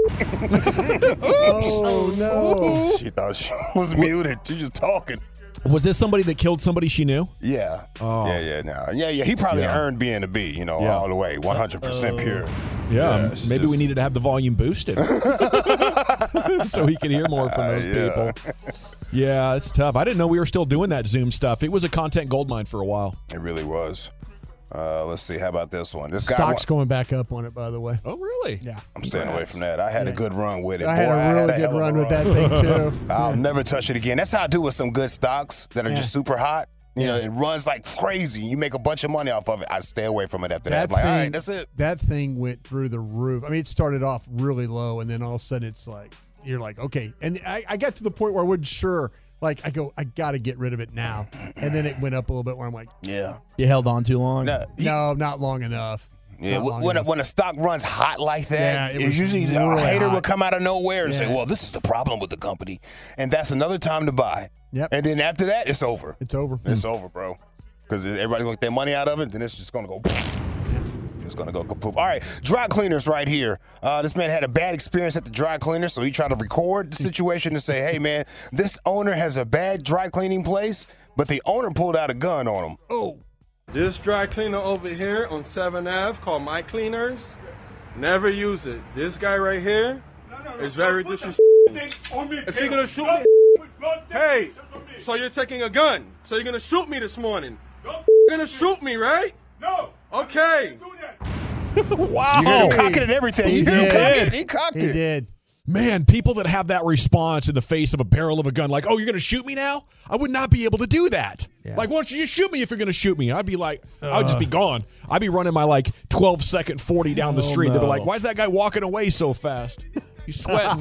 Oh, no. She thought she was muted. She just talking. Was this somebody that killed somebody she knew? Yeah. Oh. Yeah. He probably earned being a B, all the way, 100% pure. Yeah, maybe we needed to have the volume boosted so he can hear more from those people. Yeah, it's tough. I didn't know we were still doing that Zoom stuff. It was a content goldmine for a while. It really was. Let's see. How about this one? This guy Stock's going back up on it, by the way. Oh, really? Yeah. I'm staying away from that. I had a good run with it. I had a really good run with that thing, too. I'll never touch it again. That's how I do with some good stocks that are just super hot. It runs like crazy. You make a bunch of money off of it. I stay away from it after that. I'm like, all right, that's it. That thing went through the roof. It started off really low, and then all of a sudden it's like, you're like, okay. And I got to the point where I wasn't sure. I got to get rid of it now. And then it went up a little bit where I'm like, yeah. You held on too long? No, not long enough. Yeah, when a stock runs hot like that, it was usually really a hater hot. will come out of nowhere and say, well, this is the problem with the company. And that's another time to buy. Yep. And then after that, it's over. It's over. It's over, bro. Because everybody's going to get their money out of it, then it's just going to go. It's going to go kaput. All right, dry cleaners right here. This man had a bad experience at the dry cleaner, so he tried to record the situation and say, hey, man, this owner has a bad dry cleaning place, but the owner pulled out a gun on him. Oh. This dry cleaner over here on 7 Ave called My Cleaners, never use it. This guy right here is very disrespectful. If you're going to shoot me, hey, so you're taking a gun. So you're going to shoot me this morning. gonna shoot me, right? No. Okay. Wow. You heard him cocking and everything. He did. He cocked He it. did. Man, people that have that response in the face of a barrel of a gun, like, oh, you're going to shoot me now? I would not be able to do that. Yeah. Like, why don't you just shoot me if you're going to shoot me? I'd be like, I'd just be gone. I'd be running my, 12-second 40 down the street. No. They'd be like, why is that guy walking away so fast? He's sweating.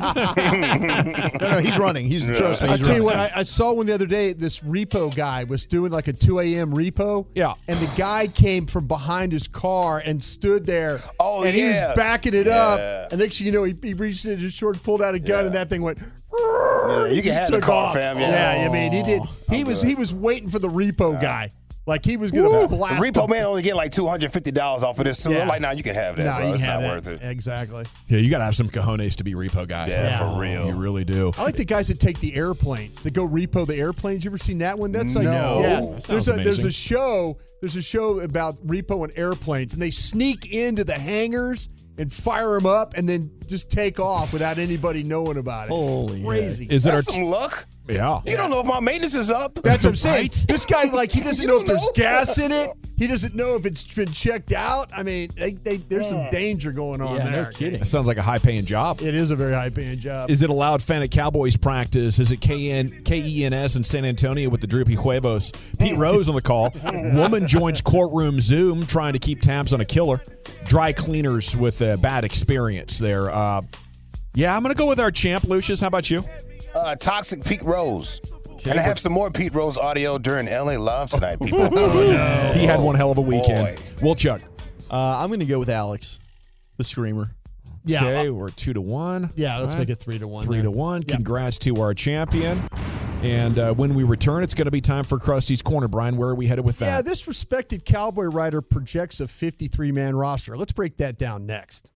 No, he's running. Trust me. I'll tell you what, I saw one the other day. This repo guy was doing like a 2 a.m. repo. Yeah. And the guy came from behind his car and stood there. Oh, and he was backing it up. And next thing you know, he reached in his shorts, pulled out a gun, and that thing went. Yeah, you can have the car, fam. Yeah, I mean, he did. He was waiting for the repo guy. Like he was going to blast. The repo man only get like $250 off of this too. Yeah. Like, now you can have that, bro. You it's can not have worth it. Exactly. Yeah, you got to have some cojones to be repo guy. Yeah, for real. You really do. I like the guys that take the airplanes, that go repo the airplanes. You ever seen that one? That's like there's a show about repoing airplanes, and they sneak into the hangars and fire them up, and then just take off without anybody knowing about it. Holy crazy! Is that some luck? Yeah. You don't know if my maintenance is up. That's what I'm saying. Right? This guy, he doesn't know if there's gas in it. He doesn't know if it's been checked out. I mean, there's some danger going on there. No kidding. That sounds like a high-paying job. It is a very high-paying job. Is it allowed fan at Cowboys practice? Is it KENS in San Antonio with the Droopy Huevos? Pete Rose on the call. Woman joins courtroom Zoom trying to keep tabs on a killer. Dry cleaners with a bad experience there. Yeah, I'm going to go with our champ, Lucius. How about you? Toxic Pete Rose. And I have some more Pete Rose audio during LA Live tonight, people. No. He had one hell of a weekend. Well, Chuck. I'm going to go with Alex, the screamer. Yeah. Okay, we're 2-1. Yeah, let's make it 3-1. 3-1. Yep. Congrats to our champion. And when we return, it's going to be time for Krusty's Corner. Brian, where are we headed with that? Yeah, this respected Cowboy writer projects a 53-man roster. Let's break that down next.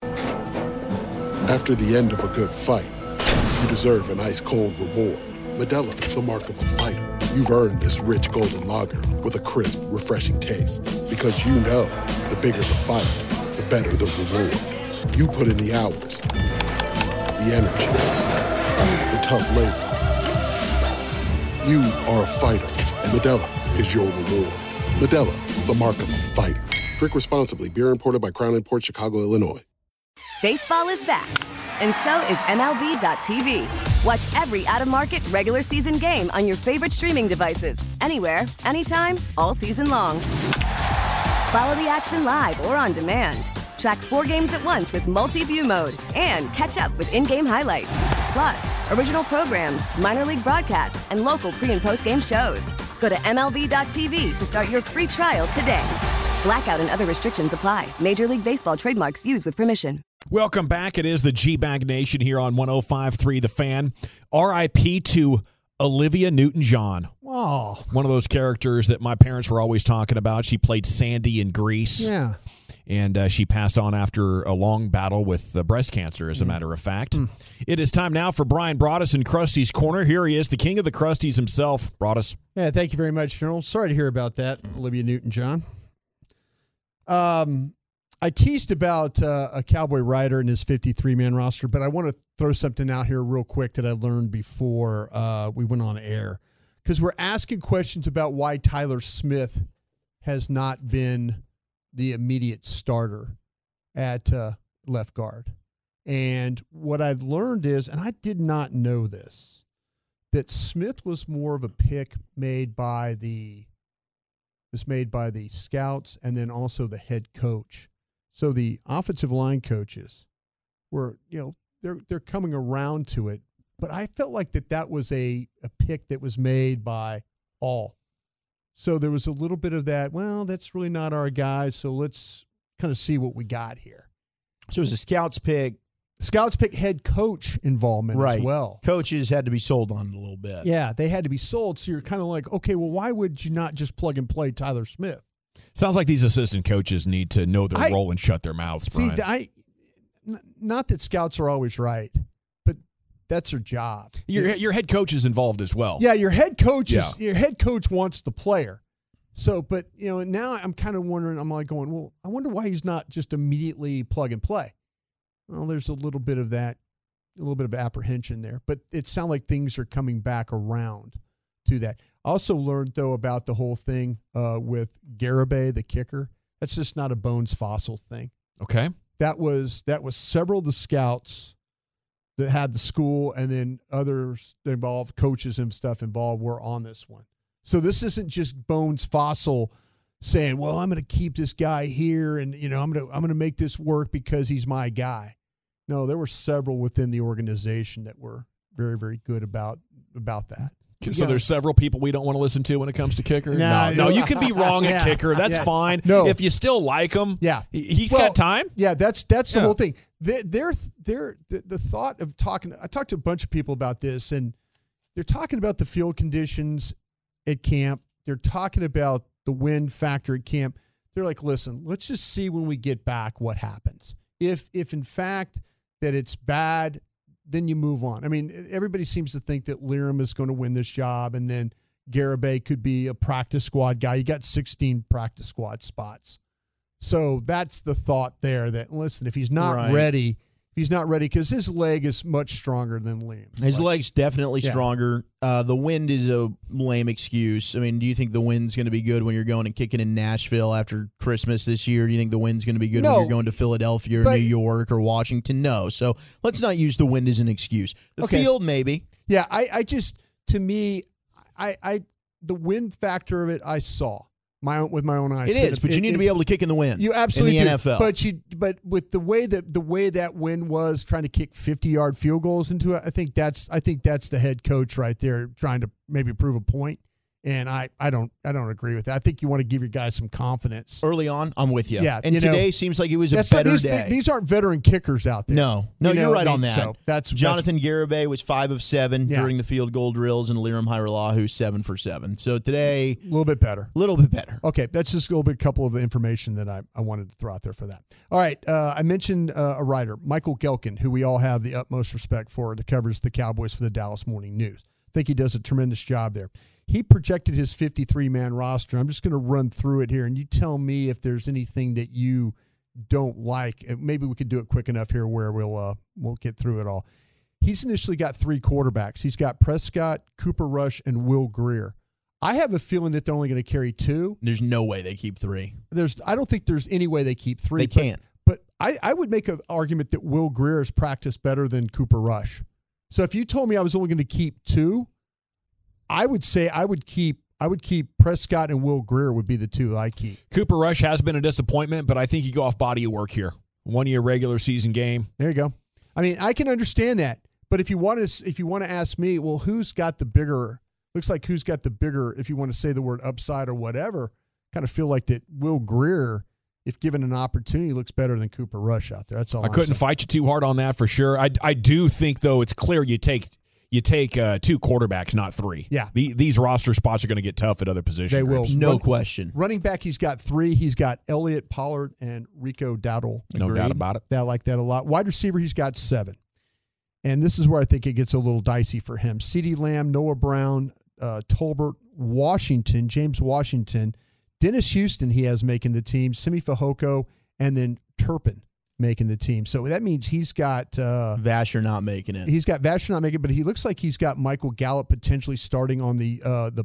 After the end of a good fight, you deserve an ice-cold reward. Modelo is the mark of a fighter. You've earned this rich golden lager with a crisp, refreshing taste. Because you know, the bigger the fight, the better the reward. You put in the hours, the energy, the tough labor. You are a fighter, and Modelo is your reward. Modelo, the mark of a fighter. Drink responsibly. Beer imported by Crown Imports, Chicago, Illinois. Baseball is back, and so is MLB.tv. Watch every out-of-market, regular season game on your favorite streaming devices. Anywhere, anytime, all season long. Follow the action live or on demand. Track 4 games at once with multi-view mode and catch up with in-game highlights. Plus, original programs, minor league broadcasts, and local pre- and post-game shows. Go to MLB.tv to start your free trial today. Blackout and other restrictions apply. Major League Baseball trademarks used with permission. Welcome back. It is the G-Bag Nation here on 105.3 The Fan. R.I.P. to Olivia Newton-John. Oh. One of those characters that my parents were always talking about. She played Sandy in Grease. Yeah. And she passed on after a long battle with breast cancer, as a matter of fact. It is time now for Brian Broaddus in Krusty's Corner. Here he is, the king of the Krusties himself. Broaddus. Yeah, thank you very much, General. Sorry to hear about that, Olivia Newton-John. I teased about a Cowboy writer and his 53-man roster, but I want to throw something out here real quick that I learned before we went on air. Because we're asking questions about why Tyler Smith has not been the immediate starter at left guard. And what I've learned is, and I did not know this, that Smith was more of a pick made by the scouts and then also the head coach. So the offensive line coaches were, they're coming around to it. But I felt like that was a pick that was made by all. So there was a little bit of that, well, that's really not our guy, so let's kind of see what we got here. So it was a scouts pick. Scouts pick head coach involvement as well. Coaches had to be sold on it a little bit. Yeah, they had to be sold. So you're kind of like, okay, well, why would you not just plug and play Tyler Smith? Sounds like these assistant coaches need to know their role and shut their mouths, Brian. See, not that scouts are always right, but that's their job. Your head coach is involved as well. Yeah, your head coach wants the player. So, but now I'm kind of wondering. I'm like going, well, I wonder why he's not just immediately plug and play. Well, there's a little bit of that, a little bit of apprehension there, but it sounds like things are coming back around to that. I also learned, though, about the whole thing with Garibay, the kicker. That's just not a Bones Fossil thing. Okay. That was several of the scouts that had the school, and then others involved, coaches and stuff involved, were on this one. So this isn't just Bones Fossil saying, well, I'm going to keep this guy here, and I'm going to make this work because he's my guy. No, there were several within the organization that were very, very good about that. So there's several people we don't want to listen to when it comes to kicker? No, you can be wrong at kicker. That's fine. No. If you still like him, he's got time. Yeah, that's the whole thing. The thought of talking – I talked to a bunch of people about this, and they're talking about the field conditions at camp. They're talking about the wind factor at camp. They're like, listen, let's just see when we get back what happens. If in fact that it's bad – then you move on. I mean, everybody seems to think that Lirim is going to win this job, and then Garibay could be a practice squad guy. You got 16 practice squad spots. So that's the thought there that, listen, if he's not ready, because his leg is much stronger than Liam's. His leg's definitely stronger. The wind is a lame excuse. I mean, do you think the wind's going to be good when you're going and kicking in Nashville after Christmas this year? Do you think the wind's going to be good when you're going to Philadelphia or New York or Washington? No. So let's not use the wind as an excuse. The field, maybe. Yeah, I just, to me, the wind factor of it, I saw. With my own eyes. It is, but you need to be able to kick in the wind. You absolutely in the NFL. But with the way that wind was trying to kick 50-yard field goals into it, I think that's the head coach right there trying to maybe prove a point. And I don't agree with that. I think you want to give your guys some confidence early on. I'm with you. Yeah, and today seems like it was a better day. These aren't veteran kickers out there. No, you're right on that. So that's Jonathan Garibay was 5 of 7 during the field goal drills, and Lirim Hajrullahu 7 for 7. So today, a little bit better. Okay, that's just a couple of the information that I wanted to throw out there for that. All right, I mentioned a writer, Michael Gehlken, who we all have the utmost respect for, that covers the Cowboys for the Dallas Morning News. I think he does a tremendous job there. He projected his 53-man roster. I'm just going to run through it here, and you tell me if there's anything that you don't like. Maybe we could do it quick enough here where we'll get through it all. He's initially got 3 quarterbacks. He's got Prescott, Cooper Rush, and Will Grier. I have a feeling that they're only going to carry 2. There's no way they keep 3. I don't think there's any way they keep 3. They can't. But I would make an argument that Will Grier has practiced better than Cooper Rush. So if you told me I was only going to keep 2, I would say I would keep Prescott and Will Grier would be the 2 I keep. Cooper Rush has been a disappointment, but I think you go off body of work here. 1 year regular season game. There you go. I mean, I can understand that, but if you want to ask me, well, who's got the bigger? Looks like who's got the bigger? If you want to say the word upside or whatever, kind of feel like that Will Grier, if given an opportunity, looks better than Cooper Rush out there. That's all. I couldn't fight you too hard on that for sure. I do think though it's clear you take 2 quarterbacks, not 3. Yeah. These roster spots are going to get tough at other positions. They will. No question. Running back, he's got 3. He's got Elliott, Pollard, and Rico Dowdle. No doubt about it. I like that a lot. Wide receiver, he's got 7. And this is where I think it gets a little dicey for him. CeeDee Lamb, Noah Brown, Tolbert, Washington, James Washington, Dennis Houston he has making the team, Simi Fehoko, and then Turpin making the team. So that means he's got Vasher not making it. He's got Vasher not making it, but he looks like he's got Michael Gallup potentially starting on the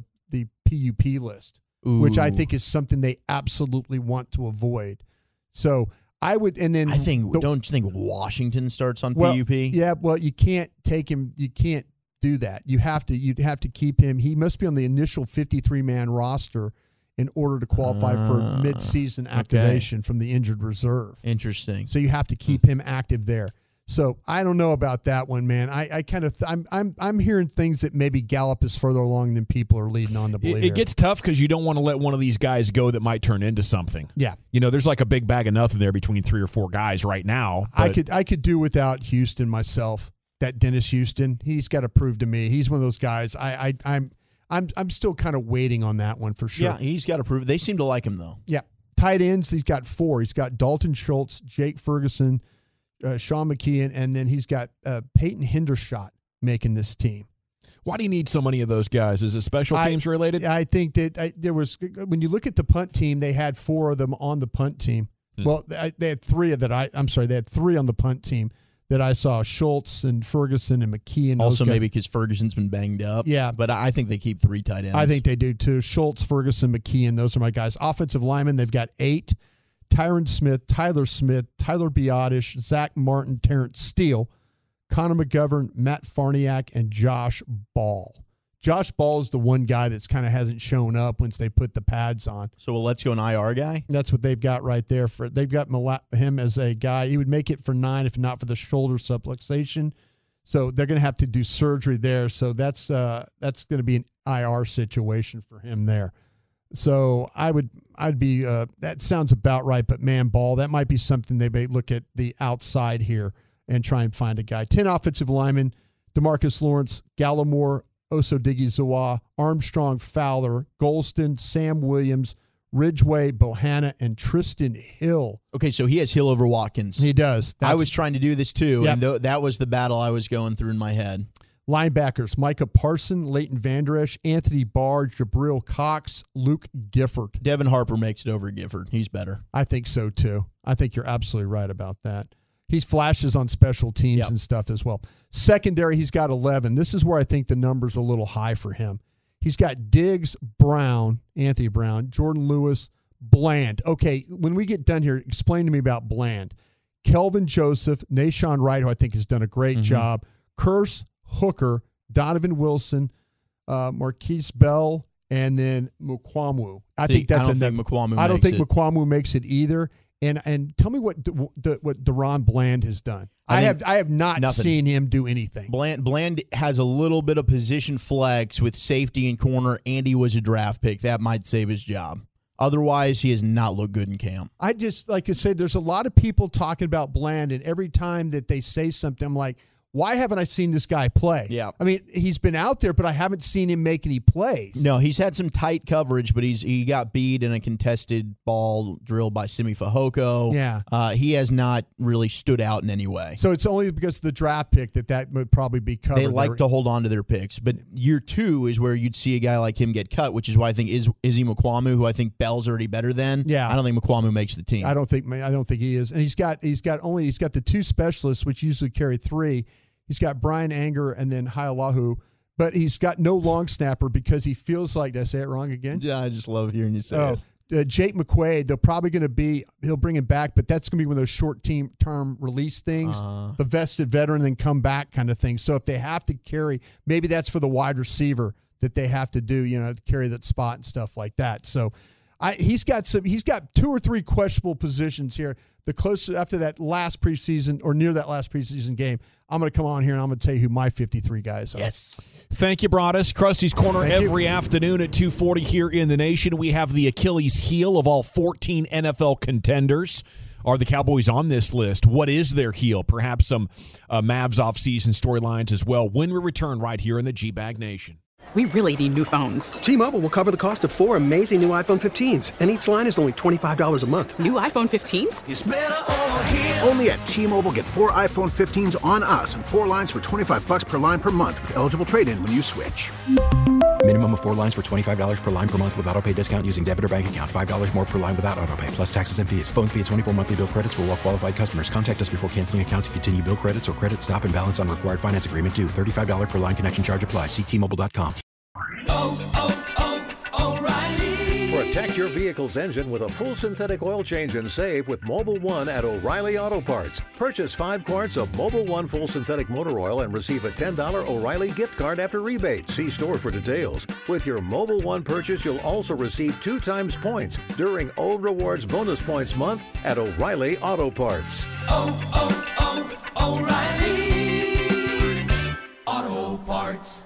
PUP list, which I think is something they absolutely want to avoid. So I would, and then don't you think Washington starts on PUP? Yeah, well, you can't take him. You can't do that. You'd have to keep him. He must be on the initial 53-man roster in order to qualify for mid-season activation from the injured reserve. Interesting. So you have to keep him active there. So I don't know about that one, man. I kind of I'm hearing things that maybe Gallup is further along than people are leading on to believe. It gets tough because you don't want to let one of these guys go that might turn into something. Yeah. There's like a big bag of nothing there between 3 or 4 guys right now. I could do without Houston myself. That Dennis Houston, he's got to prove to me. He's one of those guys. I'm still kind of waiting on that one for sure. Yeah, he's got to prove it. They seem to like him, though. Yeah. Tight ends, he's got 4. He's got Dalton Schultz, Jake Ferguson, Sean McKeon, and then he's got Peyton Hendershot making this team. Why do you need so many of those guys? Is it special teams related? I think that there was, when you look at the punt team, they had 4 of them on the punt team. Well, they had 3 of that. They had 3 on the punt team. that I saw. Schultz and Ferguson and McKee. And also maybe because Ferguson's been banged up. Yeah. But I think they keep 3 tight ends. I think they do too. Schultz, Ferguson, McKee, and those are my guys. Offensive linemen, they've got 8. Tyron Smith, Tyler Biotish, Zach Martin, Terrence Steele, Connor McGovern, Matt Farniak, and Josh Ball. Josh Ball is the one guy that's kind of hasn't shown up once they put the pads on. So let's go an IR guy? That's what they've got right there. They've got him as a guy. He would make it for 9 if not for the shoulder subluxation. So they're going to have to do surgery there. So that's going to be an IR situation for him there. So I'd be that sounds about right. But man, Ball, that might be something they may look at the outside here and try and find a guy. 10 offensive linemen: DeMarcus Lawrence, Gallimore, Osadigizua, Armstrong, Fowler, Golston, Sam Williams, Ridgeway, Bohanna, and Tristan Hill. Okay, so he has Hill over Watkins. He does. I was trying to do this too, Yep. and that was the battle I was going through in my head. Linebackers: Micah Parson, Leighton Vander Esch, Anthony Barr, Jabril Cox, Luke Gifford. Devin Harper makes it over Gifford. He's better. I think so too. I think you're absolutely right about that. He flashes on special teams and stuff as well. Secondary, he's got 11. This is where I think the number's a little high for him. He's got Diggs, Brown, Anthony Brown, Jordan Lewis, Bland. Okay, when we get done here, explain to me about Bland. Kelvin Joseph, Nashawn Wright, who I think has done a great job, Curse, Hooker, Donovan Wilson, Marquise Bell, and then Mukwamu. I don't think Mukwamu makes it either. And tell me what Deron Bland has done. I have not seen him do anything. Bland has a little bit of position flex with safety and corner, and he was a draft pick. That might save his job. Otherwise, he has not looked good in camp. I just, like I said, there's a lot of people talking about Bland, and every time that they say something, I'm like, why haven't I seen this guy play? Yeah. I mean, he's been out there, but I haven't seen him make any plays. No, he's had some tight coverage, but he got beat in a contested ball drilled by Simi Fehoko. Yeah. He has not really stood out in any way. So it's only because of the draft pick that would probably be covered. They like to hold on to their picks. But year 2 is where you'd see a guy like him get cut, which is why I think Izzy Mukwamu, who I think Bell's already better than. Yeah. I don't think Mukwamu makes the team. I don't think he is. And he's got the 2 specialists, which usually carry 3. He's got Brian Anger and then Haialahu, but he's got no long snapper because he feels like, did I say it wrong again? Yeah, I just love hearing you say it. Jake McQuaid, they're probably going to he'll bring him back, but that's going to be one of those short-term release things, the vested veteran, then come back kind of thing. So if they have to carry, maybe that's for the wide receiver that they have to do, to carry that spot and stuff like that. So he's got 2 or 3 questionable positions here. The closer after that last preseason or near that last preseason game, I'm going to come on here and I'm going to tell you who my 53 guys are. Yes. Thank you, Broadus. Krusty's Corner every afternoon at 2:40 here in the nation. We have the Achilles heel of all 14 NFL contenders. Are the Cowboys on this list? What is their heel? Perhaps some Mavs offseason storylines as well when we return right here in the G-Bag Nation. We really need new phones. T-Mobile will cover the cost of 4 amazing new iPhone 15s, and each line is only $25 a month. New iPhone 15s? It's better over here. Only at T-Mobile, get 4 iPhone 15s on us and 4 lines for $25 per line per month with eligible trade-in when you switch. Minimum of 4 lines for $25 per line per month with autopay discount using debit or bank account. $5 more per line without autopay, plus taxes and fees. Phone fee at 24 monthly bill credits for well-qualified customers. Contact us before canceling account to continue bill credits or credit stop and balance on required finance agreement due. $35 per line connection charge applies. See T-Mobile.com. O'Reilly. Protect your vehicle's engine with a full synthetic oil change and save with Mobil 1 at O'Reilly Auto Parts. Purchase 5 quarts of Mobil 1 full synthetic motor oil and receive a $10 O'Reilly gift card after rebate. See store for details. With your Mobil 1 purchase, you'll also receive 2 times points during O Rewards Bonus Points Month at O'Reilly Auto Parts. O'Reilly Auto Parts.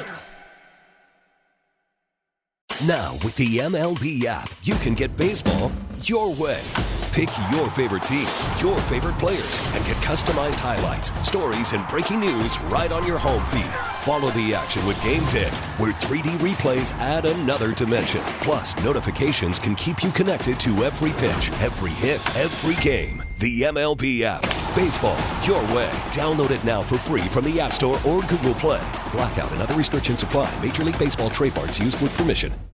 Now, with the MLB app, you can get baseball your way. Pick your favorite team, your favorite players, and get customized highlights, stories, and breaking news right on your home feed. Follow the action with Game Day, where 3D replays add another dimension. Plus, notifications can keep you connected to every pitch, every hit, every game. The MLB app. Baseball your way. Download it now for free from the App Store or Google Play. Blackout and other restrictions apply. Major League Baseball trademarks used with permission.